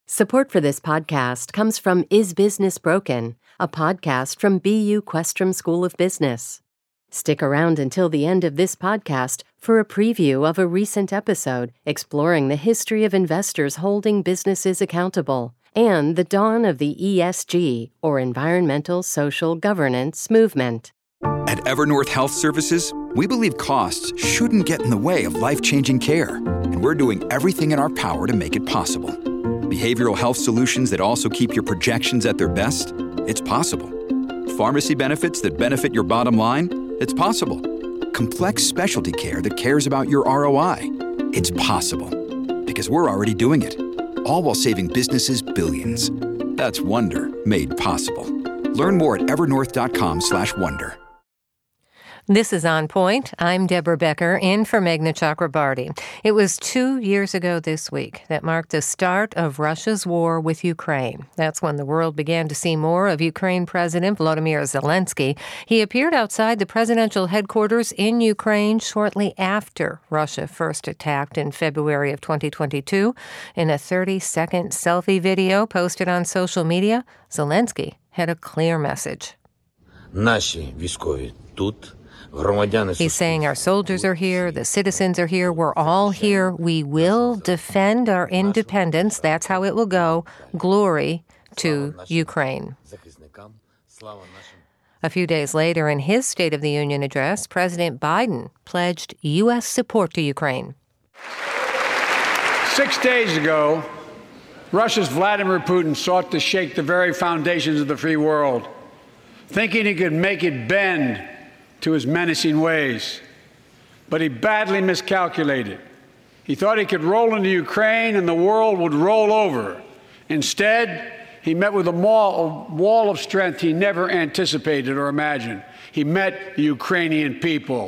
Support for this podcast comes from Is Business Broken, a podcast from BU Questrom School of Business. Stick around until the end of this podcast for a preview of a recent episode exploring the history of investors holding businesses accountable and the dawn of the ESG, or Environmental Social Governance, movement. At Evernorth Health Services, we believe costs shouldn't get in the way of life-changing care, and we're doing everything in our power to make it possible. Behavioral health solutions that also keep your projections at their best? It's possible. Pharmacy benefits that benefit your bottom line? It's possible. Complex specialty care that cares about your ROI? It's possible. Because we're already doing it. All while saving businesses billions. That's Wonder made possible. Learn more at evernorth.com/wonder. This is On Point. I'm Deborah Becker, in for Meghna Chakrabarty. It was 2 years ago this week that marked the start of Russia's war with Ukraine. That's when the world began to see more of Ukraine President Volodymyr Zelensky. He appeared outside the presidential headquarters in Ukraine shortly after Russia first attacked in February of 2022. In a 30-second selfie video posted on social media, Zelensky had a clear message. Наші військові тут. He's saying our soldiers are here, the citizens are here, we're all here. We will defend our independence. That's how it will go. Glory to Ukraine. A few days later, in his State of the Union address, President Biden pledged U.S. support to Ukraine. 6 days ago, Russia's Vladimir Putin sought to shake the very foundations of the free world, thinking he could make it bend to his menacing ways. But he badly miscalculated. He thought he could roll into Ukraine and the world would roll over. Instead, he met with a wall of strength he never anticipated or imagined. He met the Ukrainian people.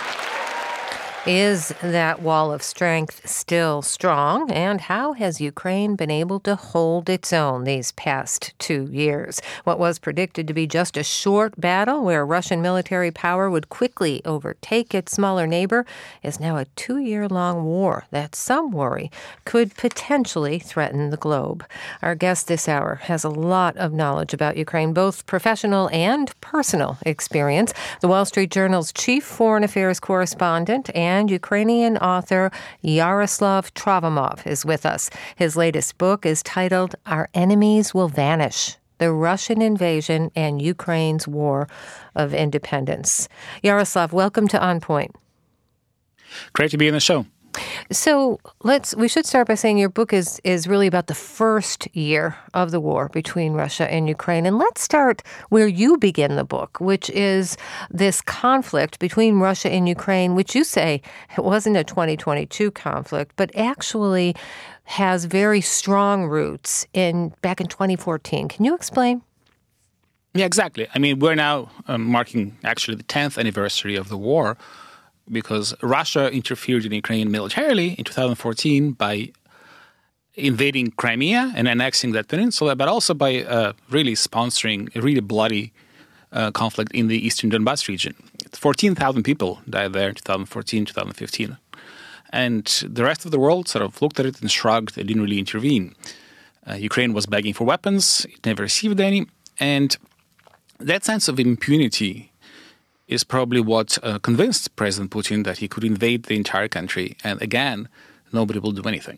Is that wall of strength still strong? And how has Ukraine been able to hold its own these past 2 years? What was predicted to be just a short battle where Russian military power would quickly overtake its smaller neighbor is now a 2-year-long war that some worry could potentially threaten the globe. Our guest this hour has a lot of knowledge about Ukraine, both professional and personal experience. The Wall Street Journal's chief foreign affairs correspondent and Ukrainian author Yaroslav Travamov is with us. His latest book is titled Our Enemies Will Vanish: The Russian Invasion and Ukraine's War of Independence. Yaroslav, welcome to On Point. Great to be in the show. So we should start by saying your book is really about the first year of the war between Russia and Ukraine. And let's start where you begin the book, which is this conflict between Russia and Ukraine, which you say it wasn't a 2022 conflict, but actually has very strong roots back in 2014. Can you explain? Yeah, exactly. I mean, we're now marking actually the 10th anniversary of the war, because Russia interfered in Ukraine militarily in 2014 by invading Crimea and annexing that peninsula, but also by really sponsoring a really bloody conflict in the eastern Donbas region. 14,000 people died there in 2014, 2015. And the rest of the world sort of looked at it and shrugged. They didn't really intervene. Ukraine was begging for weapons. It never received any. And that sense of impunity is probably what convinced President Putin that he could invade the entire country. And again, nobody will do anything.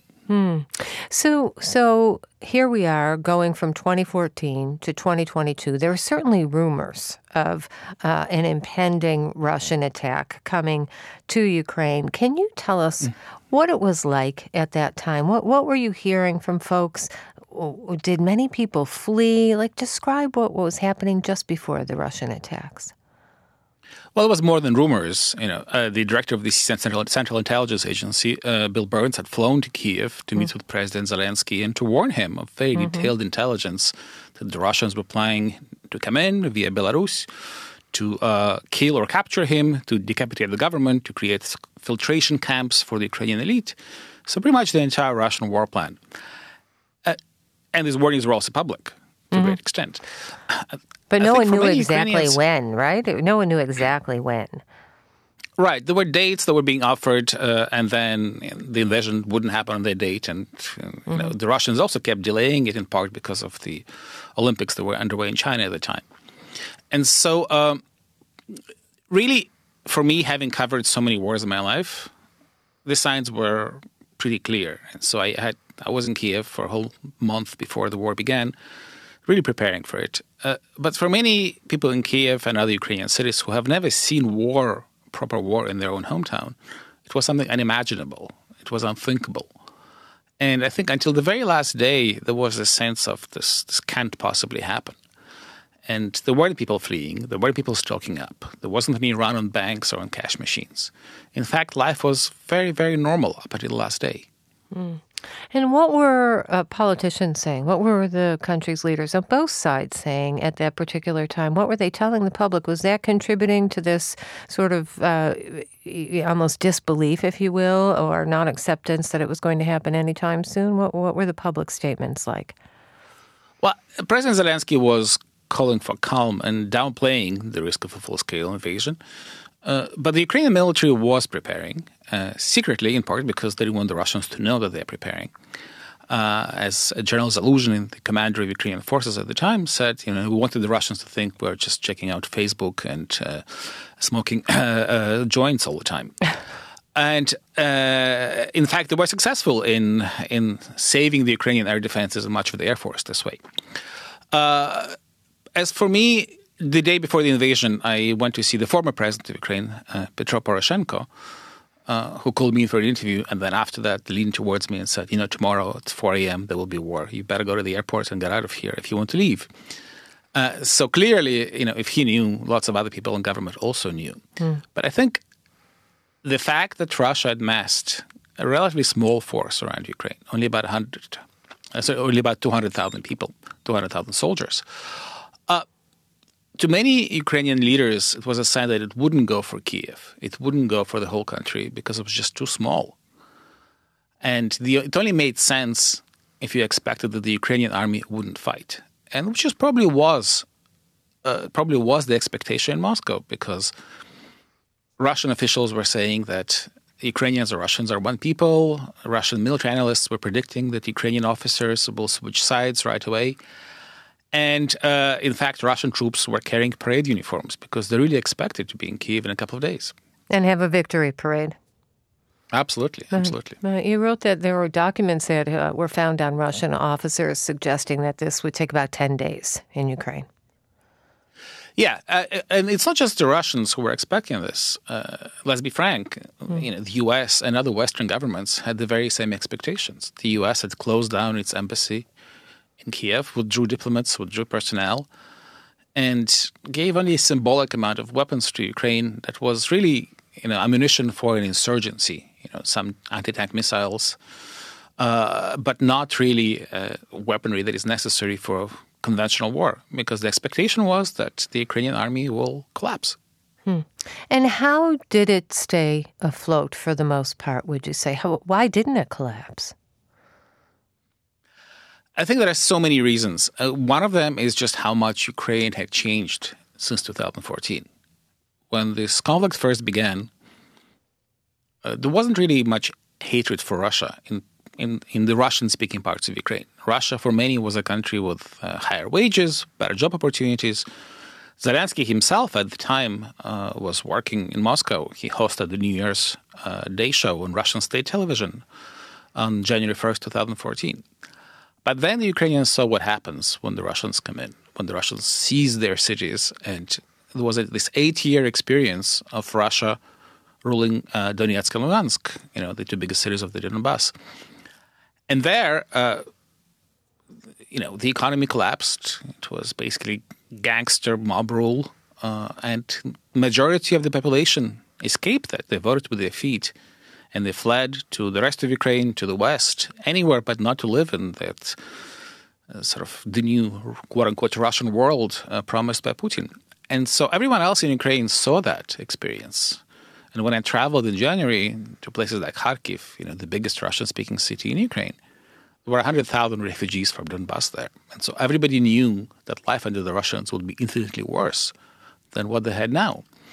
So here we are going from 2014 to 2022. There are certainly rumors of an impending Russian attack coming to Ukraine. Can you tell us what it was like at that time? What were you hearing from folks? Did many people flee? Describe what was happening just before the Russian attacks. Well, it was more than rumors. The director of the Central Intelligence Agency, Bill Burns, had flown to Kiev to meet with President Zelensky and to warn him of very detailed intelligence that the Russians were planning to come in via Belarus, to kill or capture him, to decapitate the government, to create filtration camps for the Ukrainian elite. So pretty much the entire Russian war plan. And these warnings were also public to a great extent. But no one knew exactly when, right? No one knew exactly when. Right. There were dates that were being offered, and then the invasion wouldn't happen on their date. And the Russians also kept delaying it in part because of the Olympics that were underway in China at the time. And so really, for me, having covered so many wars in my life, the signs were pretty clear. And so I was in Kiev for a whole month before the war began, really preparing for it. But for many people in Kiev and other Ukrainian cities who have never seen proper war in their own hometown, it was something unimaginable. It was unthinkable. And I think until the very last day, there was a sense of this can't possibly happen. And there weren't people fleeing. There weren't people stocking up. There wasn't any run on banks or on cash machines. In fact, life was very, very normal up until the last day. And what were politicians saying? What were the country's leaders on both sides saying at that particular time? What were they telling the public? Was that contributing to this sort of almost disbelief, if you will, or non-acceptance that it was going to happen anytime soon? What were the public statements like? Well, President Zelensky was calling for calm and downplaying the risk of a full-scale invasion. But the Ukrainian military was preparing, secretly in part because they didn't want the Russians to know that they're preparing. As General Zaluzhny, the commander of Ukrainian forces at the time, said, we wanted the Russians to think we're just checking out Facebook and smoking joints all the time. And in fact, they were successful in saving the Ukrainian air defenses and much of the Air Force this way. As for me, the day before the invasion, I went to see the former president of Ukraine, Petro Poroshenko, who called me for an interview. And then after that, leaned towards me and said, tomorrow at 4 a.m., there will be war. You better go to the airport and get out of here if you want to leave. So clearly, if he knew, lots of other people in government also knew. But I think the fact that Russia had massed a relatively small force around Ukraine, only about 200,000 people, 200,000 soldiers, to many Ukrainian leaders, it was a sign that it wouldn't go for Kiev. It wouldn't go for the whole country because it was just too small. And it only made sense if you expected that the Ukrainian army wouldn't fight. And which just probably was the expectation in Moscow, because Russian officials were saying that Ukrainians or Russians are one people. Russian military analysts were predicting that Ukrainian officers will switch sides right away. And in fact, Russian troops were carrying parade uniforms because they really expected to be in Kyiv in a couple of days. And have a victory parade. Absolutely. You wrote that there were documents that were found on Russian officers suggesting that this would take about 10 days in Ukraine. Yeah, and it's not just the Russians who were expecting this. Let's be frank, the U.S. and other Western governments had the very same expectations. The U.S. had closed down its embassy in Kiev, withdrew diplomats, withdrew personnel, and gave only a symbolic amount of weapons to Ukraine that was really, ammunition for an insurgency, some anti-tank missiles, but not really weaponry that is necessary for conventional war, because the expectation was that the Ukrainian army will collapse. And how did it stay afloat for the most part, would you say? Why didn't it collapse? I think there are so many reasons. One of them is just how much Ukraine had changed since 2014. When this conflict first began, there wasn't really much hatred for Russia in the Russian-speaking parts of Ukraine. Russia, for many, was a country with higher wages, better job opportunities. Zelensky himself, at the time, was working in Moscow. He hosted the New Year's Day show on Russian state television on January 1st, 2014. But then the Ukrainians saw what happens when the Russians come in, when the Russians seize their cities. And there was this 8-year experience of Russia ruling Donetsk and Luhansk, the two biggest cities of the Donbass. And there, the economy collapsed. It was basically gangster mob rule. And majority of the population escaped that. They voted with their feet. And they fled to the rest of Ukraine, to the West, anywhere but not to live in that sort of the new, quote-unquote, Russian world promised by Putin. And so everyone else in Ukraine saw that experience. And when I traveled in January to places like Kharkiv, the biggest Russian-speaking city in Ukraine, there were 100,000 refugees from Donbass there. And so everybody knew that life under the Russians would be infinitely worse than what they had now.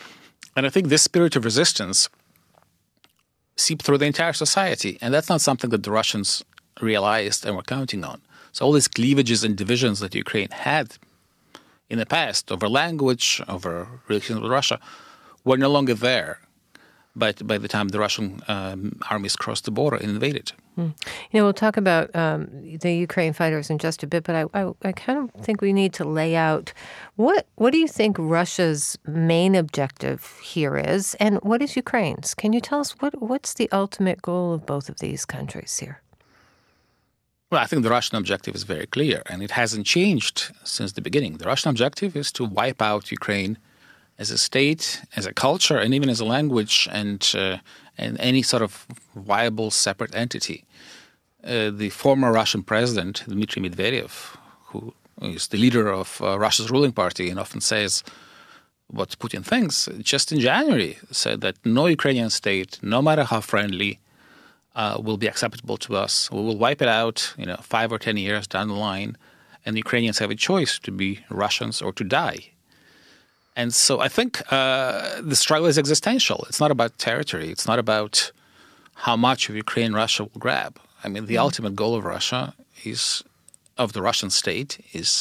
And I think this spirit of resistance seeped through the entire society. And that's not something that the Russians realized and were counting on. So all these cleavages and divisions that Ukraine had in the past over language, over relations with Russia, were no longer there by the time the Russian armies crossed the border and invaded. We'll talk about the Ukraine fighters in just a bit, but I kind of think we need to lay out what do you think Russia's main objective here is, and what is Ukraine's? Can you tell us what's the ultimate goal of both of these countries here? Well, I think the Russian objective is very clear, and it hasn't changed since the beginning. The Russian objective is to wipe out Ukraine as a state, as a culture, and even as a language, and any sort of viable separate entity. The former Russian president, Dmitry Medvedev, who is the leader of Russia's ruling party and often says what Putin thinks, just in January said that no Ukrainian state, no matter how friendly, will be acceptable to us. We will wipe it out, 5 or 10 years down the line, and the Ukrainians have a choice to be Russians or to die. And so I think the struggle is existential. It's not about territory. It's not about how much of Ukraine Russia will grab. I mean, the ultimate goal of Russia of the Russian state is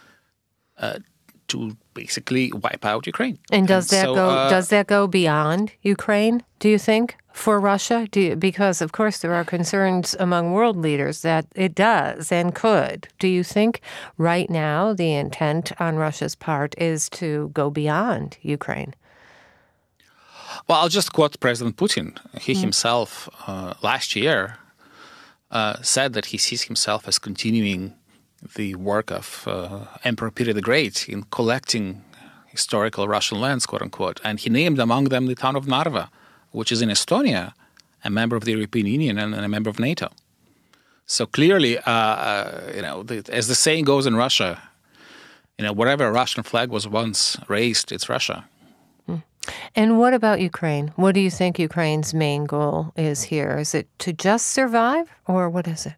to basically wipe out Ukraine. And does that go beyond Ukraine, do you think, for Russia? Because, of course, there are concerns among world leaders that it does and could. Do you think right now the intent on Russia's part is to go beyond Ukraine? Well, I'll just quote President Putin. He himself last year said that he sees himself as continuing the work of Emperor Peter the Great in collecting historical Russian lands, quote unquote. And he named among them the town of Narva, which is in Estonia, a member of the European Union and a member of NATO. So clearly, as the saying goes in Russia, wherever a Russian flag was once raised, it's Russia. And what about Ukraine? What do you think Ukraine's main goal is here? Is it to just survive, or what is it?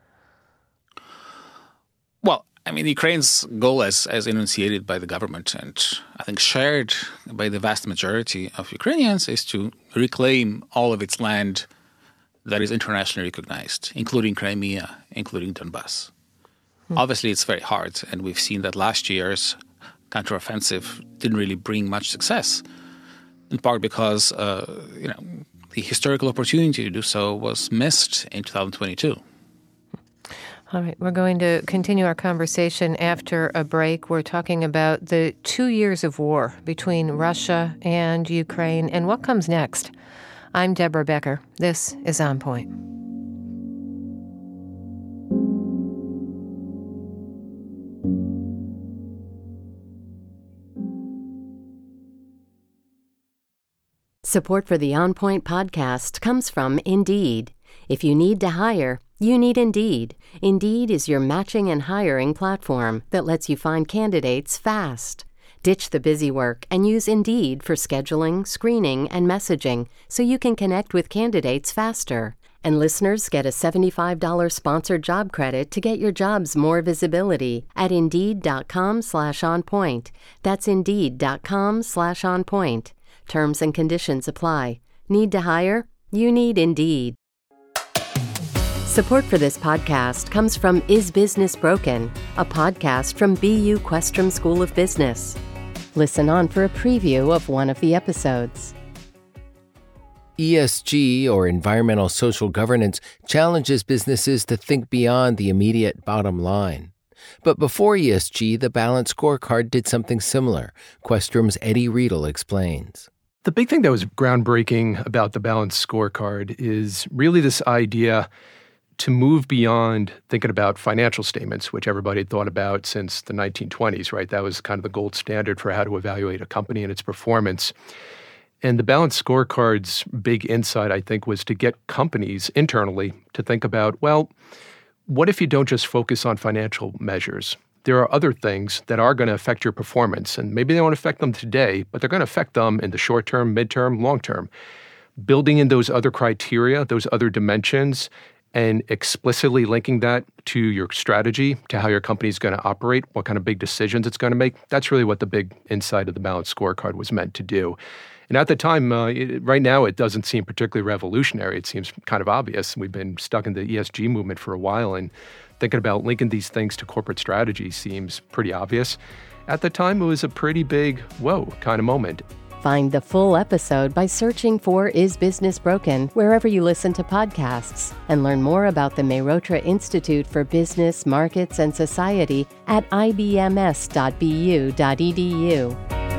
Well, I mean, Ukraine's goal, as enunciated by the government and I think shared by the vast majority of Ukrainians, is to reclaim all of its land that is internationally recognized, including Crimea, including Donbass. Obviously, it's very hard, and we've seen that last year's counteroffensive didn't really bring much success, in part because, the historical opportunity to do so was missed in 2022. All right, we're going to continue our conversation after a break. We're talking about the 2 years of war between Russia and Ukraine and what comes next. I'm Deborah Becker. This is On Point. Support for the On Point podcast comes from Indeed. If you need to hire, you need Indeed. Indeed is your matching and hiring platform that lets you find candidates fast. Ditch the busy work and use Indeed for scheduling, screening, and messaging so you can connect with candidates faster. And listeners get a $75 sponsored job credit to get your jobs more visibility at Indeed.com/onpoint. That's Indeed.com/onpoint. Terms and conditions apply. Need to hire? You need Indeed. Support for this podcast comes from Is Business Broken, a podcast from BU Questrom School of Business. Listen on for a preview of one of the episodes. ESG, or environmental social governance, challenges businesses to think beyond the immediate bottom line. But before ESG, the Balanced Scorecard did something similar. Questrom's Eddie Riedel explains. The big thing that was groundbreaking about the Balanced Scorecard is really this idea to move beyond thinking about financial statements, which everybody had thought about since the 1920s, right? That was kind of the gold standard for how to evaluate a company and its performance. And the Balanced Scorecard's big insight, I think, was to get companies internally to think about, well, what if you don't just focus on financial measures? There are other things that are going to affect your performance, and maybe they won't affect them today, but they're going to affect them in the short term, midterm, long term. Building in those other criteria, those other dimensions, and explicitly linking that to your strategy, to how your company is going to operate, what kind of big decisions it's going to make, that's really what the big insight of the Balanced Scorecard was meant to do. And at the time, right now, it doesn't seem particularly revolutionary. It seems kind of obvious. We've been stuck in the ESG movement for a while, and thinking about linking these things to corporate strategy seems pretty obvious. At the time, it was a pretty big, whoa, kind of moment. Find the full episode by searching for Is Business Broken wherever you listen to podcasts, and learn more about the Mehrotra Institute for Business, Markets, and Society at ibms.bu.edu.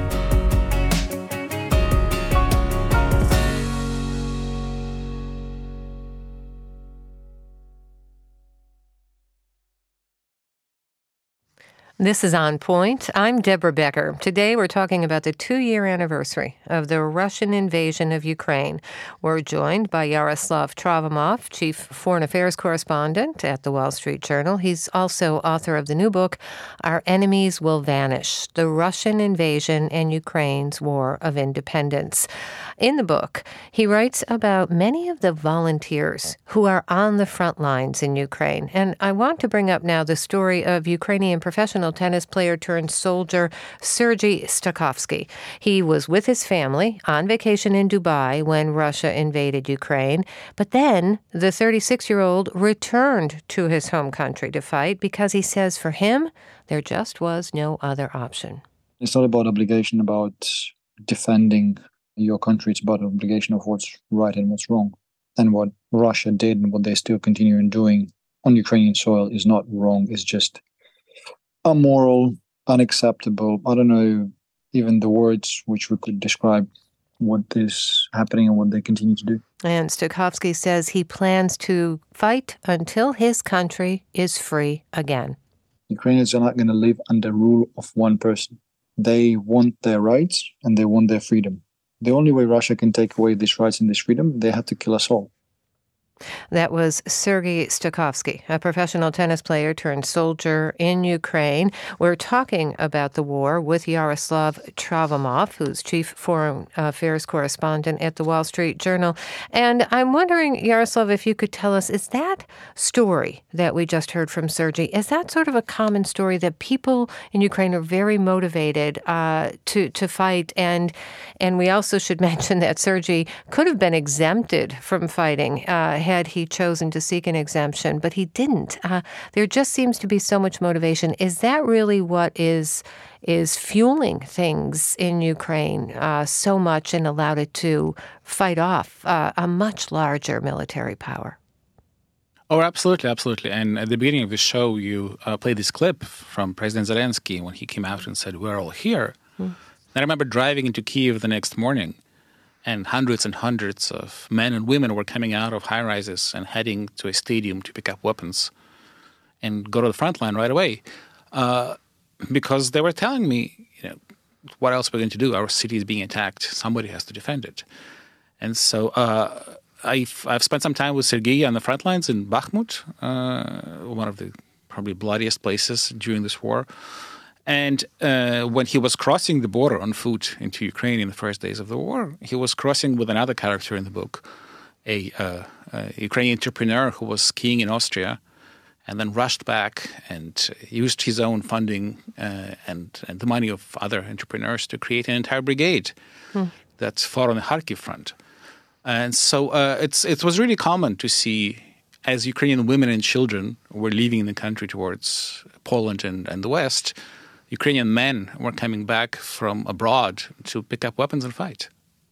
This is On Point. I'm Deborah Becker. Today we're talking about the 2-year anniversary of the Russian invasion of Ukraine. We're joined by Yaroslav Travomov, Chief Foreign Affairs Correspondent at The Wall Street Journal. He's also author of the new book, Our Enemies Will Vanish: The Russian Invasion and Ukraine's War of Independence. In the book, he writes about many of the volunteers who are on the front lines in Ukraine. And I want to bring up now the story of Ukrainian professional tennis player turned soldier Sergei Stakhovsky. He was with his family on vacation in Dubai when Russia invaded Ukraine. But then the 36-year-old returned to his home country to fight because he says for him, there just was no other option. It's not about obligation, about defending your country. It's about obligation of what's right and what's wrong. And what Russia did and what they still continue doing on Ukrainian soil is not wrong. It's just immoral, unacceptable. I don't know even the words which we could describe what is happening and what they continue to do. And Stakhovsky says he plans to fight until his country is free again. Ukrainians are not going to live under rule of one person. They want their rights and they want their freedom. The only way Russia can take away these rights and this freedom, they have to kill us all. That was Sergei Stakhovsky, a professional tennis player turned soldier in Ukraine. We're talking about the war with Yaroslav Travomov, who's Chief Foreign Affairs Correspondent at The Wall Street Journal. And I'm wondering, Yaroslav, if you could tell us, is that story that we just heard from Sergei, is that sort of a common story that people in Ukraine are very motivated to fight? And we also should mention that Sergei could have been exempted from fighting had he chosen to seek an exemption, but he didn't. There just seems to be so much motivation. Is that really what is fueling things in Ukraine so much and allowed it to fight off a much larger military power? Oh, absolutely, absolutely. And at the beginning of the show, you played this clip from President Zelensky when he came out and said, "We're all here." I remember driving into Kyiv the next morning, and hundreds of men and women were coming out of high-rises and heading to a stadium to pick up weapons and go to the front line right away. Because they were telling me, what else we're going to do? Our city is being attacked. Somebody has to defend it. And so I've spent some time with Sergei on the front lines in Bakhmut, one of the probably bloodiest places during this war. And when he was crossing the border on foot into Ukraine in the first days of the war, he was crossing with another character in the book, a Ukrainian entrepreneur who was skiing in Austria and then rushed back and used his own funding and the money of other entrepreneurs to create an entire brigade that fought on the Kharkiv front. And so it was really common to see, as Ukrainian women and children were leaving the country towards Poland and the West, Ukrainian men were coming back from abroad to pick up weapons and fight.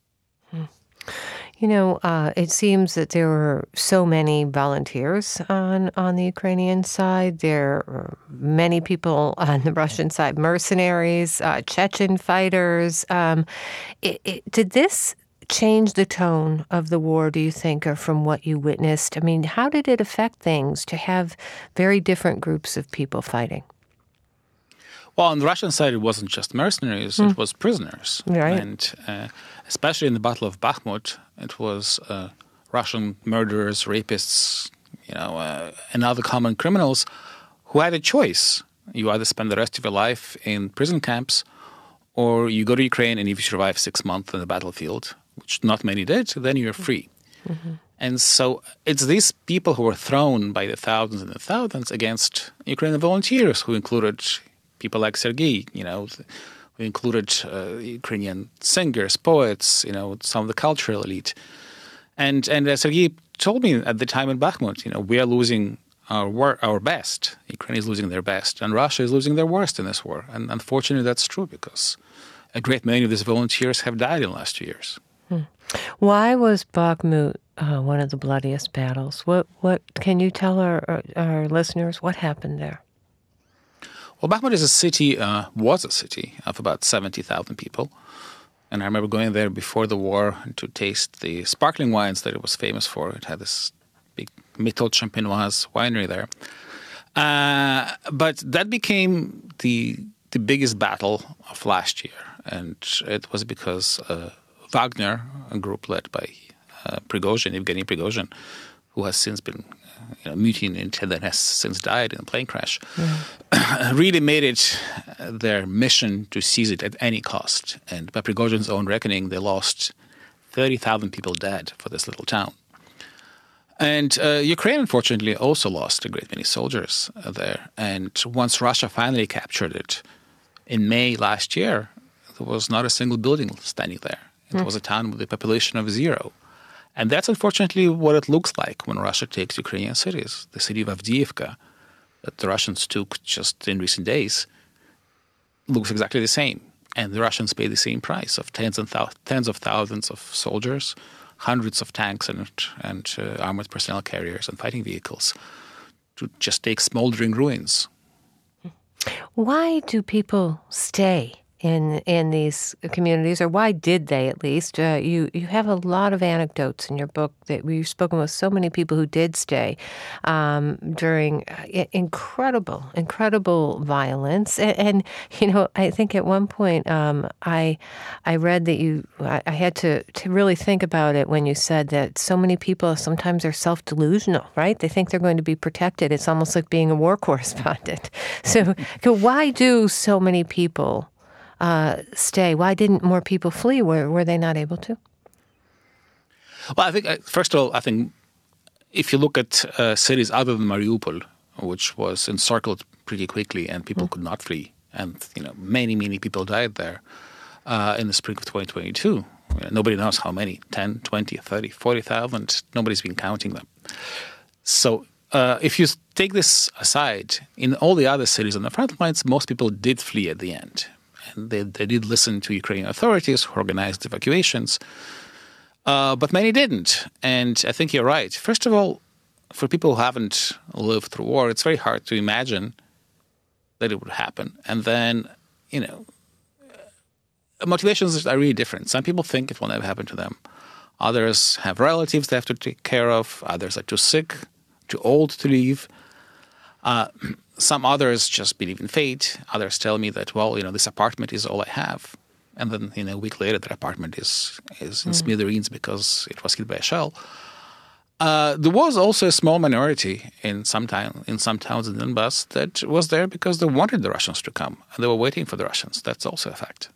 It seems that there were so many volunteers on the Ukrainian side. There are many people on the Russian side, mercenaries, Chechen fighters. Did this change the tone of the war, do you think, or from what you witnessed? I mean, how did it affect things to have very different groups of people fighting? Well, on the Russian side, it wasn't just mercenaries, it was prisoners. Right. And especially in the Battle of Bakhmut, it was Russian murderers, rapists, and other common criminals who had a choice. You either spend the rest of your life in prison camps, or you go to Ukraine, and if you survive 6 months on the battlefield, which not many did, then you're free. Mm-hmm. And so it's these people who were thrown by the thousands and the thousands against Ukrainian volunteers, who included people like Sergei, We included Ukrainian singers, poets, some of the cultural elite. And Sergei told me at the time in Bakhmut, we are losing our best. Ukraine is losing their best, and Russia is losing their worst in this war. And unfortunately, that's true because a great many of these volunteers have died in the last 2 years. Why was Bakhmut one of the bloodiest battles? What can you tell our listeners what happened there? Well, Bakhmut is was a city of about 70,000 people. And I remember going there before the war to taste the sparkling wines that it was famous for. It had this big Méthode Champenoise winery there. But that became the biggest battle of last year. And it was because Wagner, a group led by Yevgeny Prigozhin, who has since been mutinied and then has since died in a plane crash, really made it their mission to seize it at any cost. And by Prigozhin's own reckoning, they lost 30,000 people dead for this little town. And Ukraine, unfortunately, also lost a great many soldiers there. And once Russia finally captured it in May last year, there was not a single building standing there. It was a town with a population of 0. And that's unfortunately what it looks like when Russia takes Ukrainian cities. The city of Avdiivka that the Russians took just in recent days looks exactly the same. And the Russians pay the same price of tens of thousands of soldiers, hundreds of tanks and armored personnel carriers and fighting vehicles to just take smoldering ruins. Why do people stay in these communities, or why did they at least? You have a lot of anecdotes in your book that you've spoken with so many people who did stay during incredible violence. And I think at one point I read that I had to really think about it when you said that so many people sometimes are self-delusional, right? They think they're going to be protected. It's almost like being a war correspondent. So why do so many people stay? Why didn't more people flee? Were they not able to? Well, I think, first of all, if you look at cities other than Mariupol, which was encircled pretty quickly and people could not flee, and many people died there in the spring of 2022. Nobody knows how many, 10, 20, 30, 40,000. Nobody's been counting them. So if you take this aside, in all the other cities on the front lines, most people did flee at the end. And they did listen to Ukrainian authorities who organized evacuations, but many didn't. And I think you're right. First of all, for people who haven't lived through war, it's very hard to imagine that it would happen. And then, motivations are really different. Some people think it will never happen to them. Others have relatives they have to take care of. Others are too sick, too old to leave. Some others just believe in fate. Others tell me that, this apartment is all I have. And then, a week later, that apartment is in smithereens because it was hit by a shell. There was also a small minority in some towns in Donbass that was there because they wanted the Russians to come. And they were waiting for the Russians. That's also a fact.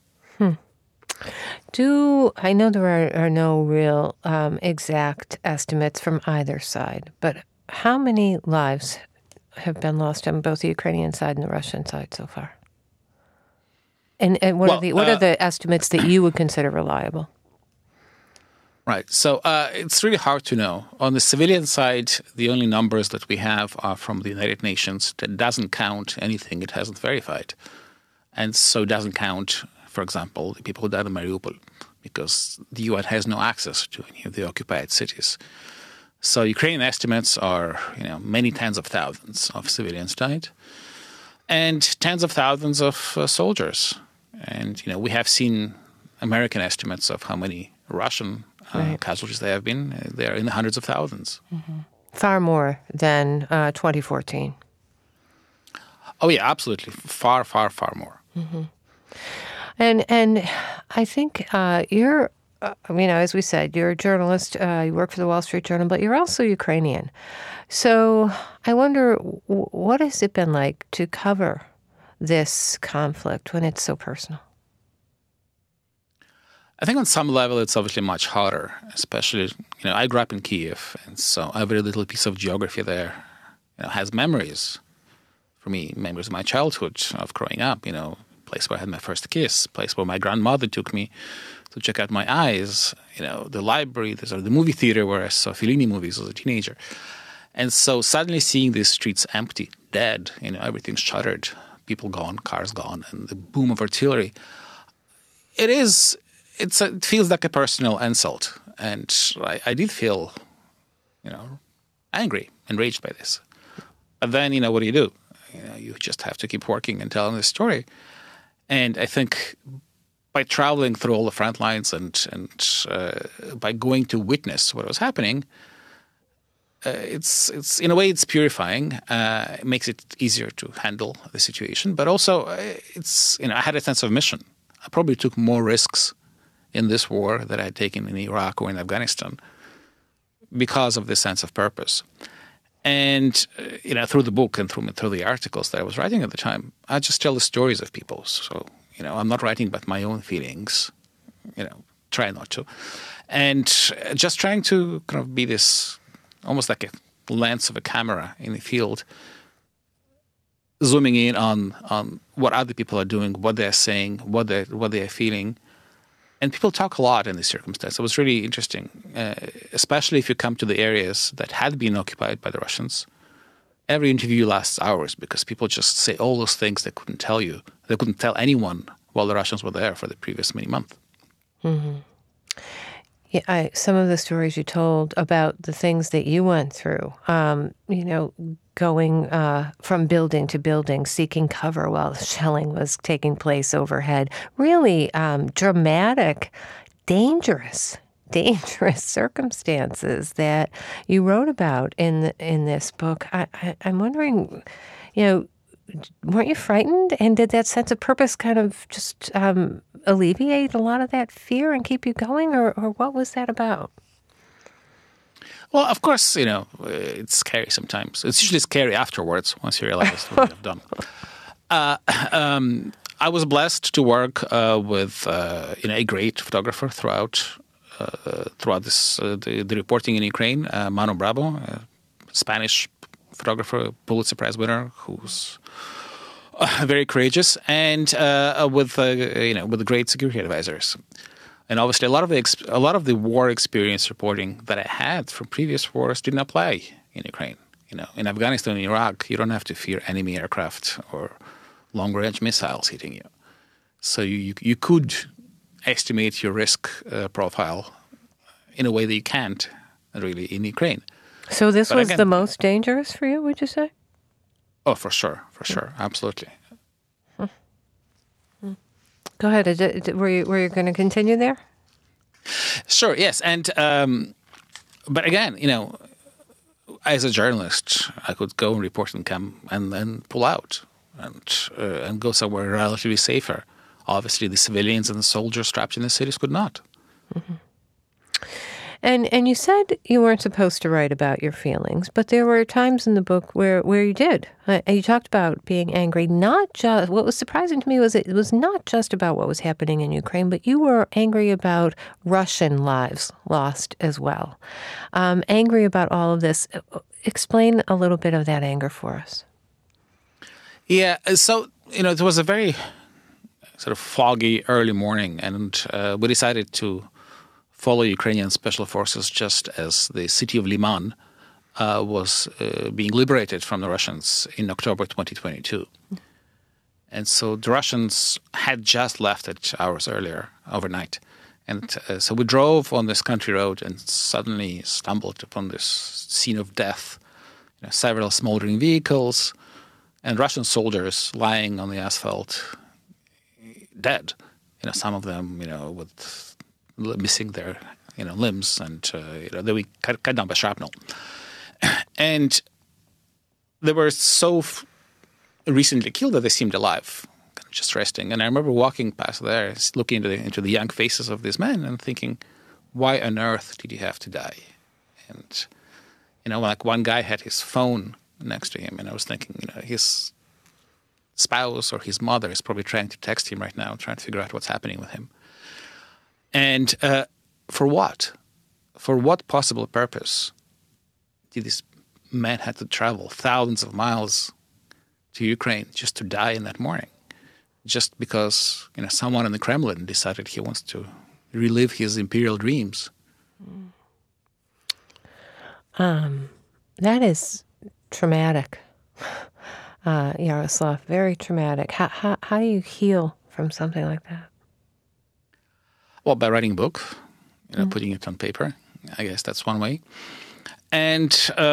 I know there are no real exact estimates from either side, but how many lives have been lost on both the Ukrainian side and the Russian side so far? And what are the estimates that you would consider reliable? Right. So it's really hard to know. On the civilian side, the only numbers that we have are from the United Nations. That doesn't count anything it hasn't verified. And so it doesn't count, for example, the people who died in Mariupol, because the UN has no access to any of the occupied cities. So Ukrainian estimates are, many tens of thousands of civilians died and tens of thousands of soldiers. And, we have seen American estimates of how many Russian casualties there have been. They're in the hundreds of thousands. Mm-hmm. Far more than 2014. Oh, yeah, absolutely. Far, far, far more. Mm-hmm. And I think you're... as we said, you're a journalist, you work for the Wall Street Journal, but you're also Ukrainian. So I wonder, what has it been like to cover this conflict when it's so personal? I think on some level it's obviously much harder, especially, I grew up in Kyiv, and so every little piece of geography there has memories for me, memories of my childhood, of growing up, place where I had my first kiss, place where my grandmother took me to check out my eyes, the library, the movie theater where I saw Fellini movies as a teenager. And so suddenly seeing these streets empty, dead, everything's shuttered, people gone, cars gone, and the boom of artillery, it feels like a personal insult. And I did feel, angry, enraged by this. But then, what do? You just have to keep working and telling the story. And I think by traveling through all the front lines and by going to witness what was happening, it's in a way it's purifying. It makes it easier to handle the situation. But also, I had a sense of mission. I probably took more risks in this war that I had taken in Iraq or in Afghanistan because of this sense of purpose. And, through the book and through the articles that I was writing at the time, I just tell the stories of people. So, I'm not writing about my own feelings, try not to. And just trying to kind of be this, almost like a lens of a camera in the field, zooming in on what other people are doing, what they're saying, what they're feeling. And people talk a lot in this circumstance. It was really interesting, especially if you come to the areas that had been occupied by the Russians. Every interview lasts hours because people just say all those things they couldn't tell you. They couldn't tell anyone while the Russians were there for the previous many months. Mm-hmm. Yeah, some of the stories you told about the things that you went through, going from building to building, seeking cover while shelling was taking place overhead. Really dramatic, dangerous circumstances that you wrote about in this book. I'm wondering, weren't you frightened? And did that sense of purpose kind of just alleviate a lot of that fear and keep you going? Or what was that about? Well, of course, it's scary sometimes. It's usually scary afterwards once you realize what you've done. I was blessed to work with a great photographer throughout this the reporting in Ukraine, Manu Bravo, a Spanish photographer, Pulitzer Prize winner, who's very courageous, and with the great security advisors. And obviously, a lot of the war experience reporting that I had from previous wars didn't apply in Ukraine. In Afghanistan and Iraq, you don't have to fear enemy aircraft or long-range missiles hitting you. So you could estimate your risk profile in a way that you can't really in Ukraine. So this was the most dangerous for you, would you say? Oh, for sure, absolutely. Go ahead. Were you going to continue there? Sure. Yes, and but again, as a journalist, I could go and report and come and then pull out and go somewhere relatively safer. Obviously, the civilians and the soldiers trapped in the cities could not. Mm-hmm. And you said you weren't supposed to write about your feelings, but there were times in the book where you did. You talked about being angry. Not just what was surprising to me was it was not just about what was happening in Ukraine, but you were angry about Russian lives lost as well. Angry about all of this. Explain a little bit of that anger for us. Yeah. So it was a very sort of foggy early morning, and we decided to follow Ukrainian special forces just as the city of Liman was being liberated from the Russians in October 2022. And so the Russians had just left it hours earlier, overnight. And so we drove on this country road and suddenly stumbled upon this scene of death. Several smoldering vehicles and Russian soldiers lying on the asphalt, dead. Some of them, with missing their, limbs, and they were cut down by shrapnel. And they were so recently killed that they seemed alive, just resting. And I remember walking past there, looking into the young faces of these men and thinking, why on earth did you have to die? And, like one guy had his phone next to him, and I was thinking, his spouse or his mother is probably trying to text him right now, trying to figure out what's happening with him. And for what? For what possible purpose did this man have to travel thousands of miles to Ukraine just to die in that morning? just because someone in the Kremlin decided he wants to relive his imperial dreams. That is traumatic, Yaroslav. Very traumatic. How do you heal from something like that? Well, by writing a book, putting it on paper. I guess that's one way. And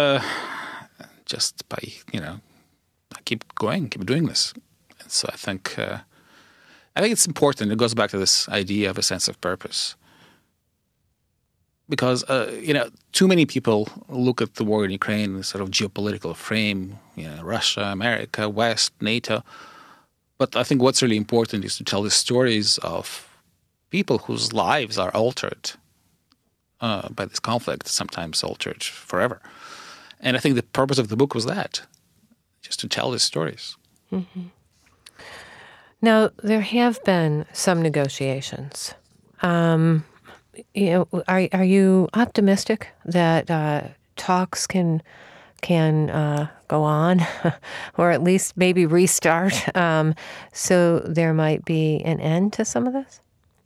just by, keep doing this. And so I think it's important. It goes back to this idea of a sense of purpose. Because, too many people look at the war in Ukraine in a sort of geopolitical frame, Russia, America, West, NATO. But I think what's really important is to tell the stories of people whose lives are altered by this conflict, sometimes altered forever. And I think the purpose of the book was that, just to tell these stories. Mm-hmm. Now, there have been some negotiations. Are you optimistic that talks can go on, or at least maybe restart, so there might be an end to some of this?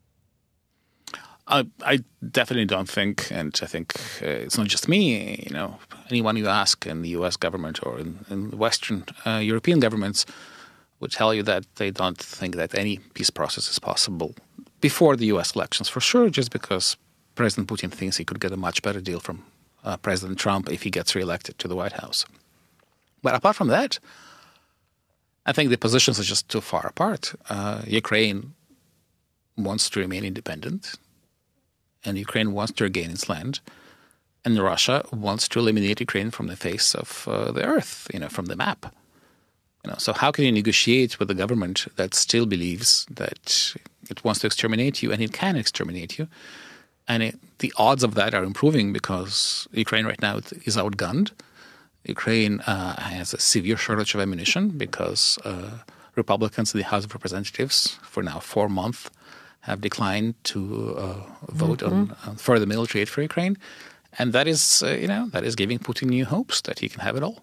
I definitely don't think, and I think it's not just me, anyone you ask in the U.S. government or in Western European governments would tell you that they don't think that any peace process is possible before the U.S. elections, for sure, just because President Putin thinks he could get a much better deal from President Trump if he gets reelected to the White House. But apart from that, I think the positions are just too far apart. Ukraine wants to remain independent, and Ukraine wants to regain its land, and Russia wants to eliminate Ukraine from the face of the earth, from the map. So how can you negotiate with a government that still believes that it wants to exterminate you and it can exterminate you? And the odds of that are improving because Ukraine right now is outgunned. Ukraine has a severe shortage of ammunition because Republicans in the House of Representatives for now 4 months have declined to vote on further military aid for Ukraine. And that is, that is giving Putin new hopes that he can have it all.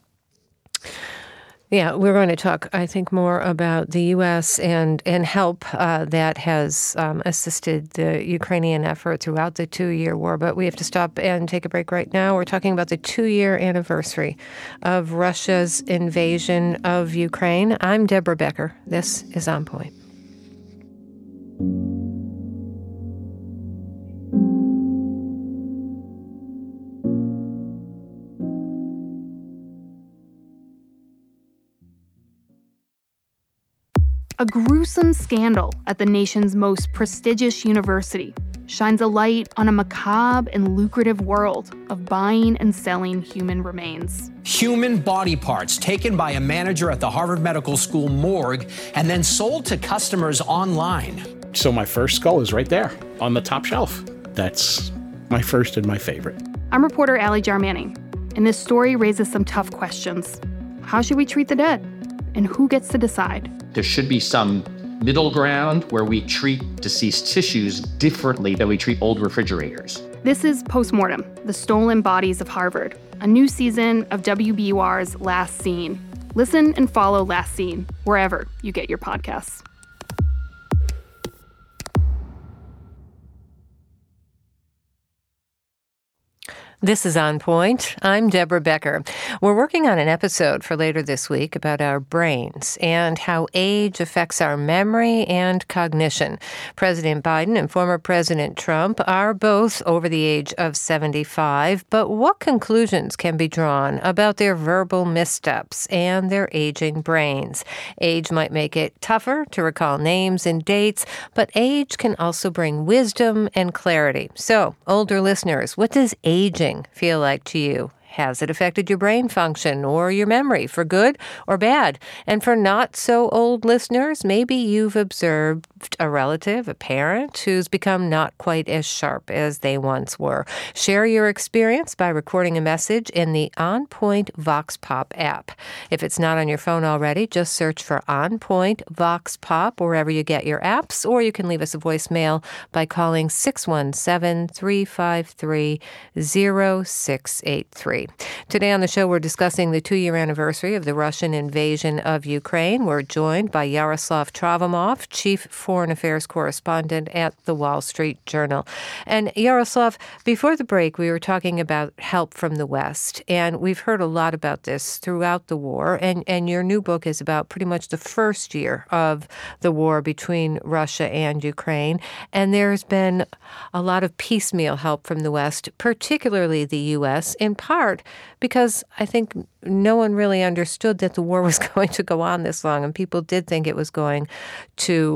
Yeah, we're going to talk, I think, more about the U.S. and help that has assisted the Ukrainian effort throughout the 2-year war. But we have to stop and take a break right now. We're talking about the 2-year anniversary of Russia's invasion of Ukraine. I'm Deborah Becker. This is On Point. A gruesome scandal at the nation's most prestigious university shines a light on a macabre and lucrative world of buying and selling human remains. Human body parts taken by a manager at the Harvard Medical School morgue and then sold to customers online. So my first skull is right there on the top shelf. That's my first and my favorite. I'm reporter Allie Jarmanning, and this story raises some tough questions. How should we treat the dead? And who gets to decide? There should be some middle ground where we treat deceased tissues differently than we treat old refrigerators. This is Postmortem, The Stolen Bodies of Harvard, a new season of WBUR's Last Scene. Listen and follow Last Scene wherever you get your podcasts. This is On Point. I'm Deborah Becker. We're working on an episode for later this week about our brains and how age affects our memory and cognition. President Biden and former President Trump are both over the age of 75, but what conclusions can be drawn about their verbal missteps and their aging brains? Age might make it tougher to recall names and dates, but age can also bring wisdom and clarity. So, older listeners, what does aging feel like to you? Has it affected your brain function or your memory for good or bad? And for not so old listeners, maybe you've observed a relative, a parent, who's become not quite as sharp as they once were. Share your experience by recording a message in the On Point Vox Pop app. If it's not on your phone already, just search for On Point Vox Pop wherever you get your apps, or you can leave us a voicemail by calling 617-353-0683. History. Today on the show, we're discussing the 2-year anniversary of the Russian invasion of Ukraine. We're joined by Yaroslav Travamov, Chief Foreign Affairs Correspondent at The Wall Street Journal. And Yaroslav, before the break, we were talking about help from the West, and we've heard a lot about this throughout the war, and your new book is about pretty much the first year of the war between Russia and Ukraine, and there's been a lot of piecemeal help from the West, particularly the U.S., in part because I think no one really understood that the war was going to go on this long, and people did think it was going to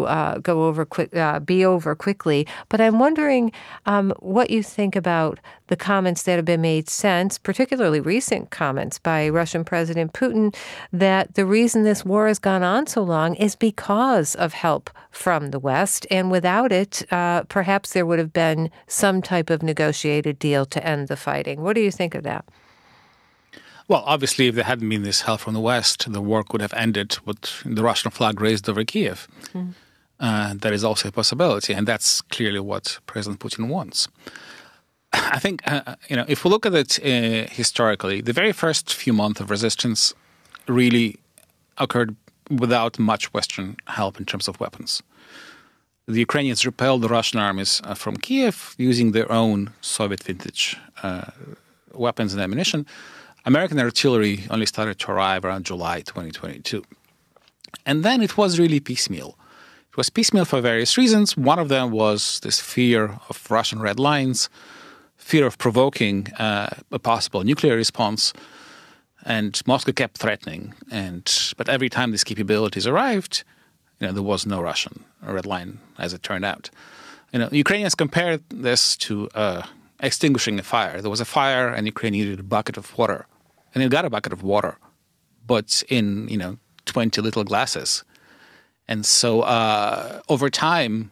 be over quickly. But I'm wondering what you think about the comments that have been made since, particularly recent comments by Russian President Putin, that the reason this war has gone on so long is because of help from the West, and without it, perhaps there would have been some type of negotiated deal to end the fighting. What do you think of that? Well, obviously, if there hadn't been this help from the West, the war could have ended with the Russian flag raised over Kiev. That is also a possibility, and that's clearly what President Putin wants. I think, if we look at it historically, the very first few months of resistance really occurred without much Western help in terms of weapons. The Ukrainians repelled the Russian armies from Kiev using their own Soviet vintage weapons and ammunition. American artillery only started to arrive around July 2022. And then it was really piecemeal. It was piecemeal for various reasons. One of them was this fear of Russian red lines, fear of provoking a possible nuclear response, and Moscow kept threatening. But every time these capabilities arrived, there was no Russian red line, as it turned out. Ukrainians compared this to extinguishing a fire. There was a fire, and Ukraine needed a bucket of water, and it got a bucket of water, but in 20 little glasses. And so over time,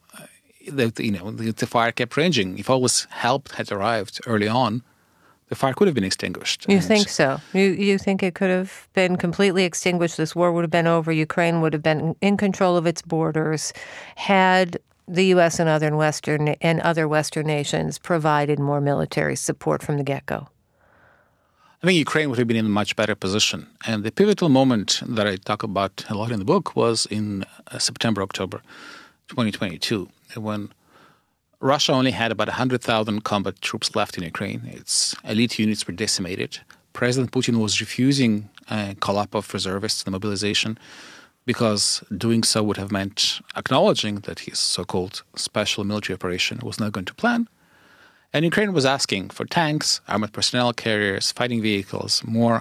the fire kept raging. If all this help had arrived early on, the fire could have been extinguished. You think so? You think it could have been completely extinguished? This war would have been over. Ukraine would have been in control of its borders had the U.S. and other Western nations provided more military support from the get-go. I think Ukraine would have been in a much better position. And the pivotal moment that I talk about a lot in the book was in September, October 2022, when Russia only had about 100,000 combat troops left in Ukraine. Its elite units were decimated. President Putin was refusing a call-up of reservists to mobilization because doing so would have meant acknowledging that his so-called special military operation was not going to plan. And Ukraine was asking for tanks, armored personnel carriers, fighting vehicles, more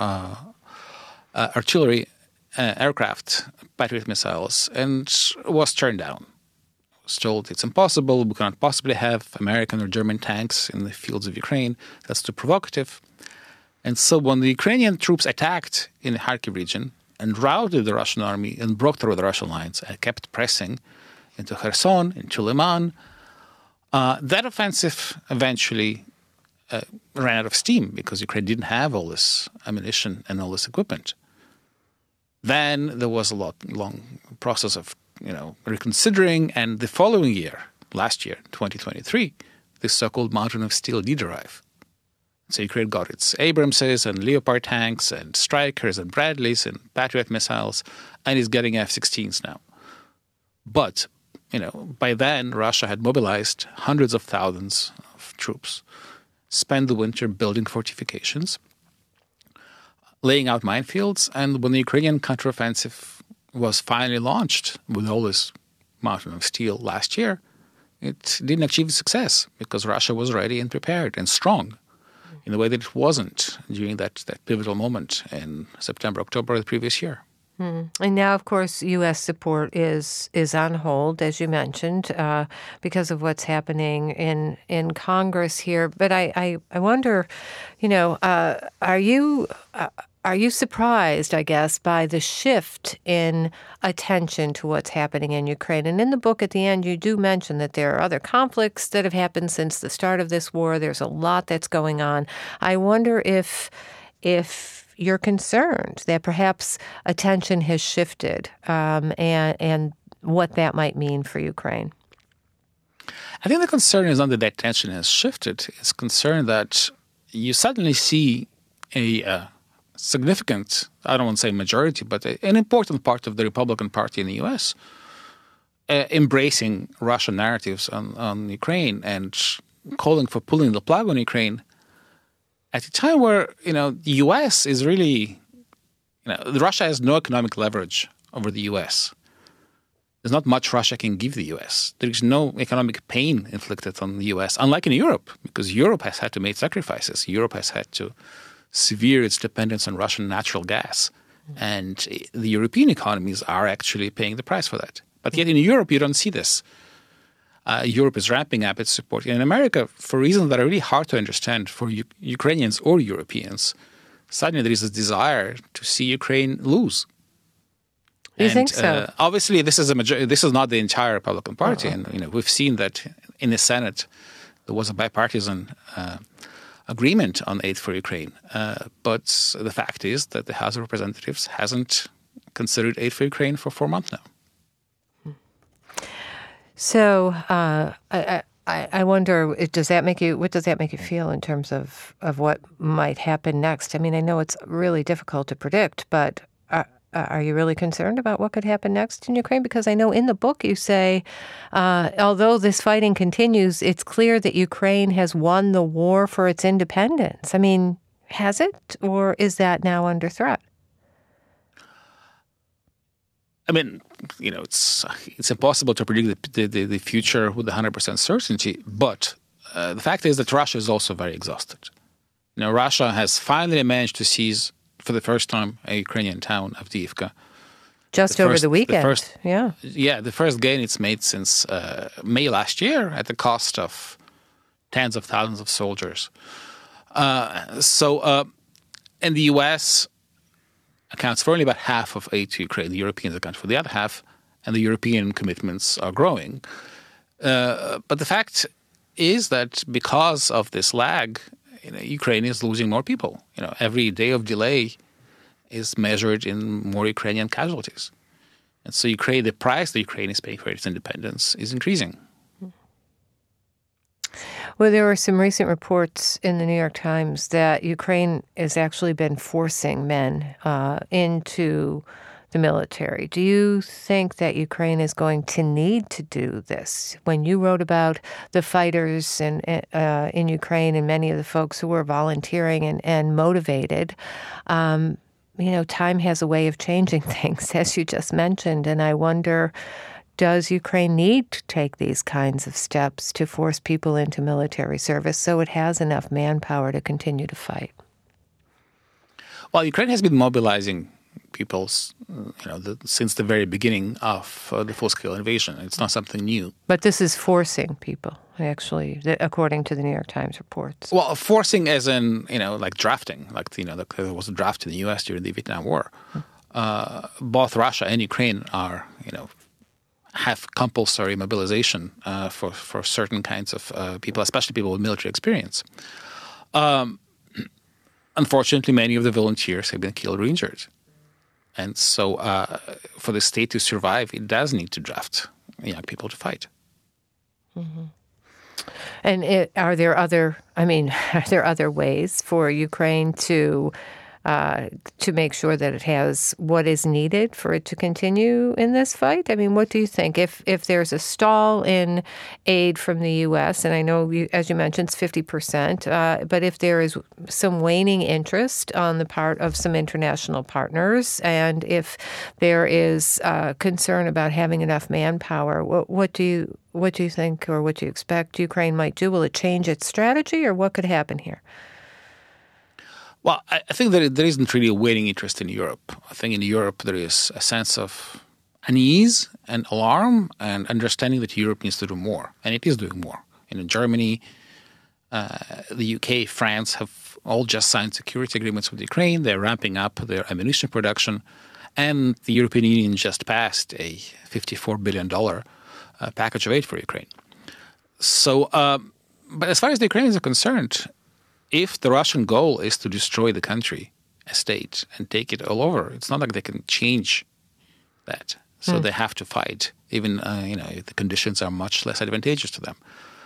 artillery, aircraft, Patriot missiles, and was turned down. Was told it's impossible, we cannot possibly have American or German tanks in the fields of Ukraine. That's too provocative. And so when the Ukrainian troops attacked in the Kharkiv region and routed the Russian army and broke through the Russian lines and kept pressing into Kherson, into Liman, that offensive eventually ran out of steam because Ukraine didn't have all this ammunition and all this equipment. Then there was a long process of reconsidering, and the following year, last year, 2023, this so-called Mountain of Steel did arrive. So Ukraine got its Abramses and Leopard tanks and Strykers and Bradleys and Patriot missiles, and is getting F-16s now. But by then, Russia had mobilized hundreds of thousands of troops, spent the winter building fortifications, laying out minefields, and when the Ukrainian counteroffensive was finally launched with all this Mountain of Steel last year, it didn't achieve success because Russia was ready and prepared and strong in a way that it wasn't during that pivotal moment in September, October of the previous year. And now, of course, U.S. support is on hold, as you mentioned, because of what's happening in Congress here. But I wonder, are you surprised, I guess, by the shift in attention to what's happening in Ukraine? And in the book at the end, you do mention that there are other conflicts that have happened since the start of this war. There's a lot that's going on. I wonder if you're concerned that perhaps attention has shifted and what that might mean for Ukraine. I think the concern is not that attention has shifted. It's concern that you suddenly see a significant, I don't want to say majority, but an important part of the Republican Party in the U.S. Embracing Russian narratives on Ukraine and calling for pulling the plug on Ukraine at a time where, the U.S. is really, Russia has no economic leverage over the U.S. There's not much Russia can give the U.S. There is no economic pain inflicted on the U.S., unlike in Europe, because Europe has had to make sacrifices. Europe has had to sever its dependence on Russian natural gas. And the European economies are actually paying the price for that. But yet in Europe, you don't see this. Europe is ramping up its support. In America, for reasons that are really hard to understand for Ukrainians or Europeans, suddenly there is a desire to see Ukraine lose. You think so? Obviously, this is not the entire Republican Party. And we've seen that in the Senate, there was a bipartisan agreement on aid for Ukraine. But the fact is that the House of Representatives hasn't considered aid for Ukraine for 4 months now. So I wonder, what does that make you feel in terms of what might happen next? I mean, I know it's really difficult to predict, but are you really concerned about what could happen next in Ukraine? Because I know in the book you say, although this fighting continues, it's clear that Ukraine has won the war for its independence. I mean, has it, or is that now under threat? I mean, it's impossible to predict the future with 100% certainty. But the fact is that Russia is also very exhausted. Russia has finally managed to seize, for the first time, a Ukrainian town, Avdiivka. Just over the weekend, yeah. Yeah, the first gain it's made since May last year at the cost of tens of thousands of soldiers. And the U.S. accounts for only about half of aid to Ukraine. The Europeans account for the other half, and the European commitments are growing. But the fact is that because of this lag, Ukraine is losing more people. Every day of delay is measured in more Ukrainian casualties. And so the price that Ukraine is paying for its independence is increasing. Well, there were some recent reports in the New York Times that Ukraine has actually been forcing men into the military. Do you think that Ukraine is going to need to do this? When you wrote about the fighters in Ukraine and many of the folks who were volunteering and motivated, time has a way of changing things, as you just mentioned. And I wonder, does Ukraine need to take these kinds of steps to force people into military service so it has enough manpower to continue to fight? Well, Ukraine has been mobilizing people, since the very beginning of the full-scale invasion. It's not something new. But this is forcing people, actually, according to the New York Times reports. Well, forcing as in, like drafting. There was a draft in the U.S. during the Vietnam War. Both Russia and Ukraine are, have compulsory mobilization for certain kinds of people, especially people with military experience. Unfortunately, many of the volunteers have been killed or injured. And so for the state to survive, it does need to draft young people to fight. Mm-hmm. And are there other ways for Ukraine to make sure that it has what is needed for it to continue in this fight? I mean, what do you think? If there's a stall in aid from the U.S., and I know, as you mentioned, it's 50%, but if there is some waning interest on the part of some international partners, and if there is concern about having enough manpower, what do you think, or what do you expect Ukraine might do? Will it change its strategy, or what could happen here? Well, I think that there isn't really a waning interest in Europe. I think in Europe there is a sense of unease and alarm and understanding that Europe needs to do more, and it is doing more. In Germany, the UK, France have all just signed security agreements with Ukraine. They're ramping up their ammunition production, and the European Union just passed a $54 billion package of aid for Ukraine. So, but as far as the Ukrainians are concerned, if the Russian goal is to destroy the country, a state, and take it all over, it's not like they can change that. So they have to fight, even if the conditions are much less advantageous to them.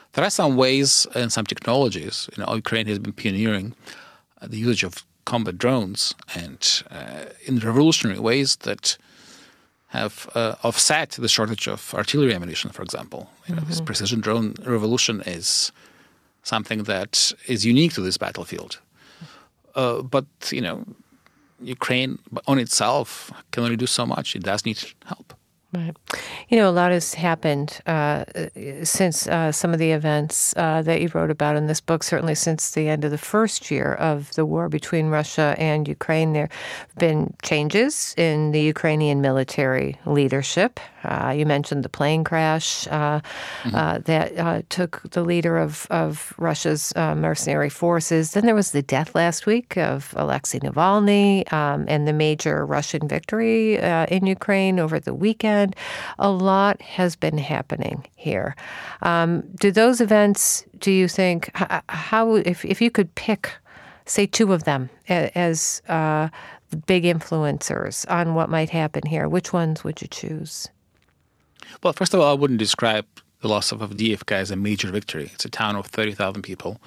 There are some ways and some technologies. Ukraine has been pioneering the usage of combat drones and in revolutionary ways that have offset the shortage of artillery ammunition, for example. This precision drone revolution is something that is unique to this battlefield. But Ukraine on itself can only do so much. It does need help. Right. A lot has happened since some of the events that you wrote about in this book, certainly since the end of the first year of the war between Russia and Ukraine. There have been changes in the Ukrainian military leadership. You mentioned the plane crash that took the leader of Russia's mercenary forces. Then there was the death last week of Alexei Navalny and the major Russian victory in Ukraine over the weekend. A lot has been happening here. Do those events, do you think, how if you could pick, say, two of them as the big influencers on what might happen here, which ones would you choose? Well, first of all, I wouldn't describe the loss of Avdiivka as a major victory. It's a town of 30,000 people.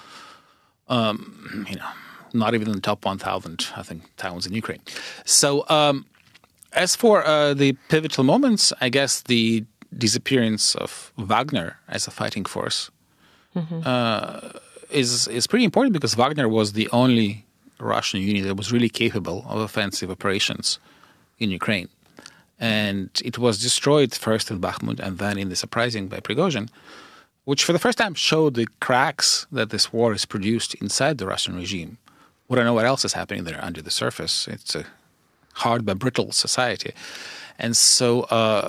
Not even in the top 1,000, I think, towns in Ukraine. So as for the pivotal moments, I guess the disappearance of Wagner as a fighting force is pretty important, because Wagner was the only Russian unit that was really capable of offensive operations in Ukraine. And it was destroyed first in Bakhmut and then in the uprising by Prigozhin, which for the first time showed the cracks that this war has produced inside the Russian regime. We don't know what else is happening there under the surface. It's a hard but brittle society. And so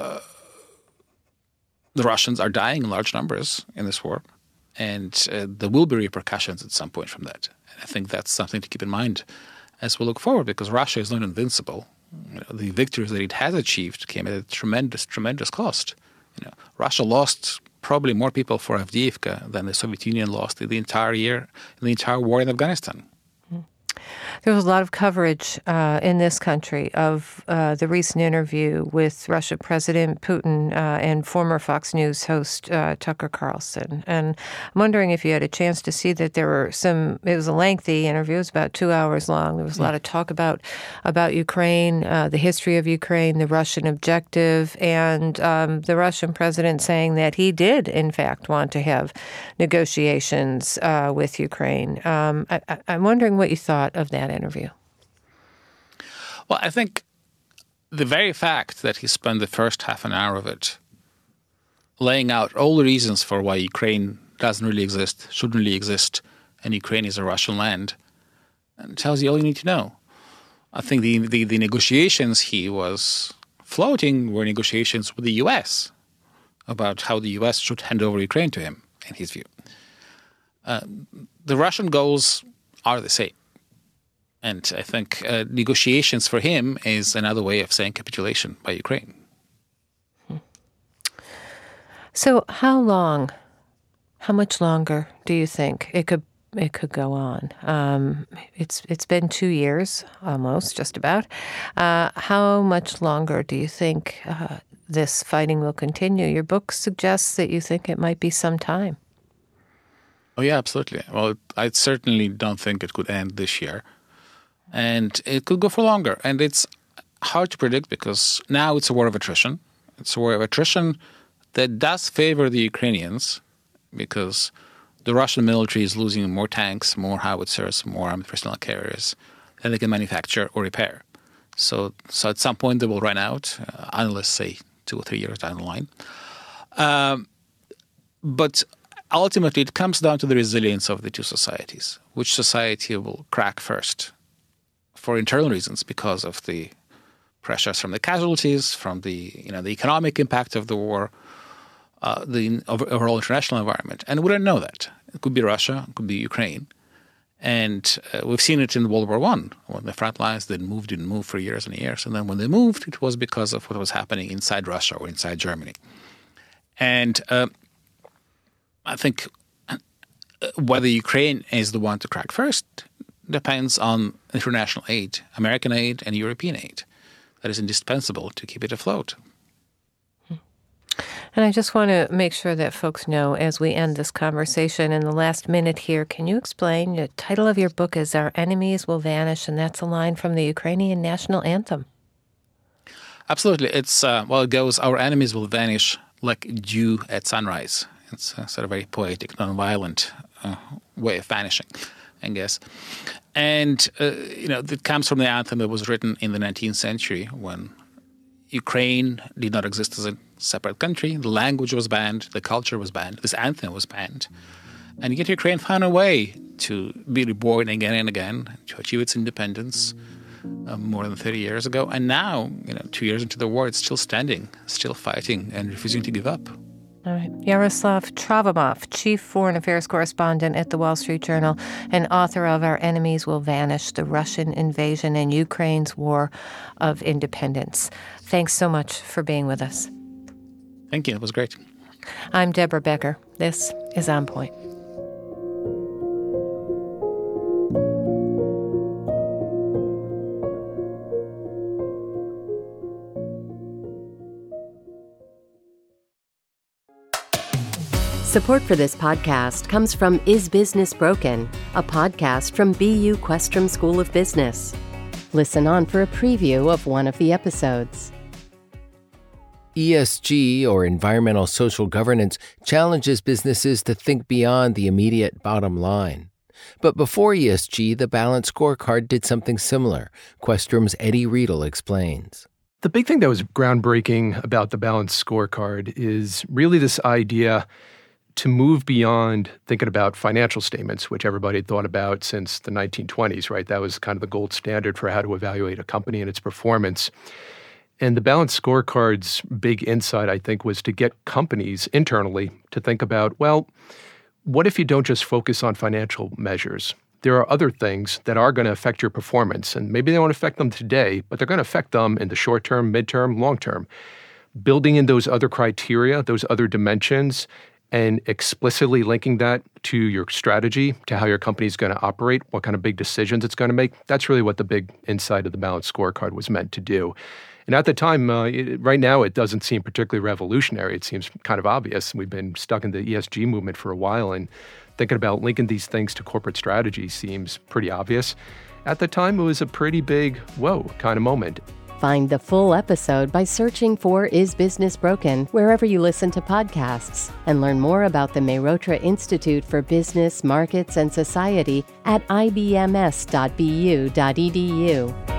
the Russians are dying in large numbers in this war, and there will be repercussions at some point from that. And I think that's something to keep in mind as we look forward, because Russia is not invincible. The victories that it has achieved came at a tremendous, tremendous cost. Russia lost probably more people for Avdiivka than the Soviet Union lost in the entire war in Afghanistan. There was a lot of coverage in this country of the recent interview with Russian President Putin and former Fox News host Tucker Carlson. And I'm wondering if you had a chance to see that there were it was a lengthy interview, it was about 2 hours long. There was a lot of talk about Ukraine, the history of Ukraine, the Russian objective, and the Russian president saying that he did, in fact, want to have negotiations with Ukraine. I'm wondering what you thought of that interview. Well, I think the very fact that he spent the first half an hour of it laying out all the reasons for why Ukraine doesn't really exist, shouldn't really exist, and Ukraine is a Russian land, tells you all you need to know. I think the negotiations he was floating were negotiations with the U.S. about how the U.S. should hand over Ukraine to him, in his view. The Russian goals are the same. And I think negotiations for him is another way of saying capitulation by Ukraine. So how much longer do you think it could go on? It's been 2 years, almost, just about. How much longer do you think this fighting will continue? Your book suggests that you think it might be some time. Oh, yeah, absolutely. Well, I certainly don't think it could end this year. And it could go for longer. And it's hard to predict, because now it's a war of attrition. It's a war of attrition that does favor the Ukrainians, because the Russian military is losing more tanks, more howitzers, more armored personnel carriers than they can manufacture or repair. So at some point they will run out, unless, say, 2 or 3 years down the line. But ultimately it comes down to the resilience of the two societies. Which society will crack first? For internal reasons, because of the pressures from the casualties, from the economic impact of the war, the overall international environment. And we don't know that. It could be Russia, it could be Ukraine. And we've seen it in World War I, when the front lines didn't move for years and years. And then when they moved, it was because of what was happening inside Russia or inside Germany. And I think whether Ukraine is the one to crack first depends on international aid, American aid and European aid, that is indispensable to keep it afloat. And I just want to make sure that folks know as we end this conversation in the last minute here, can you explain, the title of your book is Our Enemies Will Vanish, and that's a line from the Ukrainian national anthem. Absolutely. It's, it goes, our enemies will vanish like dew at sunrise. It's a sort of very poetic, nonviolent way of vanishing, I guess. And, it comes from the anthem that was written in the 19th century when Ukraine did not exist as a separate country. The language was banned. The culture was banned. This anthem was banned. And yet Ukraine found a way to be reborn again and again, to achieve its independence more than 30 years ago. And now, 2 years into the war, it's still standing, still fighting, and refusing to give up. All right. Yaroslav Travamov, Chief Foreign Affairs Correspondent at The Wall Street Journal and author of Our Enemies Will Vanish, the Russian Invasion and Ukraine's War of Independence. Thanks so much for being with us. Thank you. It was great. I'm Deborah Becker. This is On Point. Support for this podcast comes from Is Business Broken, a podcast from BU Questrom School of Business. Listen on for a preview of one of the episodes. ESG, or environmental social governance, challenges businesses to think beyond the immediate bottom line. But before ESG, the Balanced Scorecard did something similar. Questrom's Eddie Riedel explains. The big thing that was groundbreaking about the Balanced Scorecard is really this idea to move beyond thinking about financial statements, which everybody had thought about since the 1920s, right? That was kind of the gold standard for how to evaluate a company and its performance. And the Balanced Scorecard's big insight, I think, was to get companies internally to think about, well, what if you don't just focus on financial measures? There are other things that are going to affect your performance, and maybe they won't affect them today, but they're going to affect them in the short term, midterm, long term. Building in those other criteria, those other dimensions, and explicitly linking that to your strategy, to how your company is going to operate, what kind of big decisions it's going to make, that's really what the big insight of the Balanced Scorecard was meant to do. And at the time, right now, it doesn't seem particularly revolutionary. It seems kind of obvious. We've been stuck in the ESG movement for a while, and thinking about linking these things to corporate strategy seems pretty obvious. At the time, it was a pretty big, whoa, kind of moment. Find the full episode by searching for Is Business Broken wherever you listen to podcasts, and learn more about the Mehrotra Institute for Business, Markets, and Society at ibms.bu.edu.